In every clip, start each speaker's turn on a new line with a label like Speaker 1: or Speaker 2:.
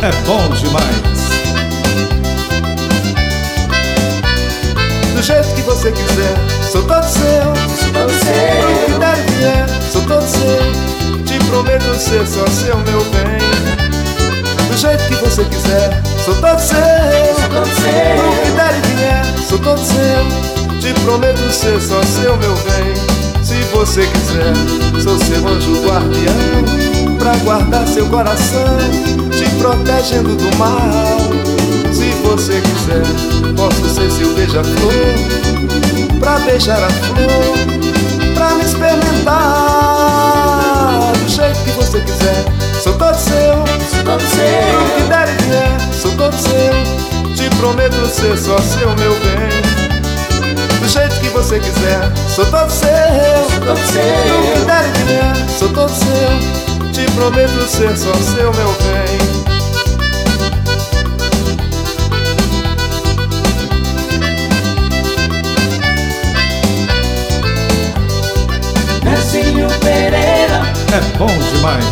Speaker 1: é bom demais.
Speaker 2: Do jeito que você quiser, sou todo seu. Pro que der e vier, sou todo seu. Te prometo ser só seu, meu bem. Do jeito que você quiser, sou todo seu. Pro que der e vier, sou todo seu. Te prometo ser só seu, meu bem. Se você quiser, sou seu anjo guardião, pra guardar seu coração, te protegendo do mal. Se você quiser, posso ser seu beija-flor, pra beijar a flor, pra me experimentar. Do jeito que você quiser, sou todo seu. Pro que der e vier, sou todo seu. Te prometo ser só seu, meu bem. Do jeito que você quiser, sou todo seu. Pro que der e vier, sou todo seu. Te prometo ser só seu, meu bem.
Speaker 3: Nercinho Pereira
Speaker 1: É bom demais.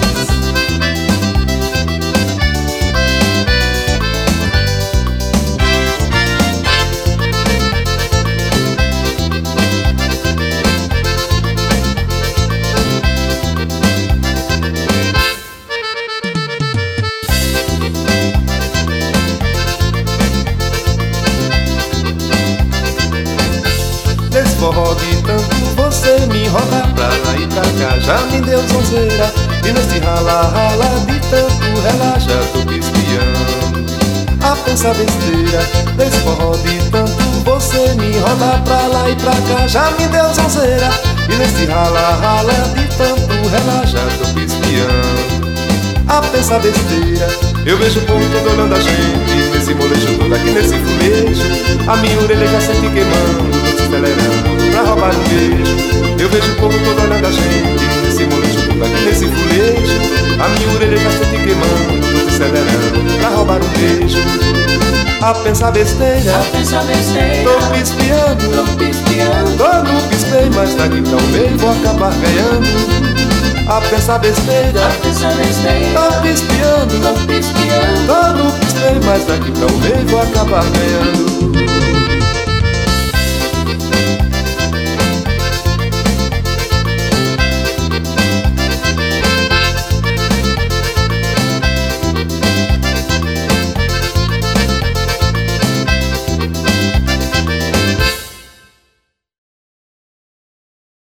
Speaker 2: Nesse forró de tanto você me enrola pra lá e pra cá, já me deu zonzeira. E nesse rala de tanto relaxa, tô te espiando a pensar besteira. Nesse forró de tanto você me enrola pra lá e pra cá, já me deu zonzeira. E nesse rala de tanto relaxa, tô te espiando a pensar besteira. Eu vejo o povo todo olhando a gente, nesse molejo todo aqui nesse fulejo. A minha orelha já sente queimando, se acelerando pra roubar um beijo. Eu vejo o povo todo olhando a gente, nesse molejo todo aqui nesse fulejo. A minha orelha já sente queimando, se acelerando pra roubar um beijo. A pensar besteira, tô me espiando, tô no pisquei, mas daqui pra um meio vou acabar ganhando. A pensar besteira, tô me espiando, tô no pisquei, mas daqui pra um meio vou acabar ganhando.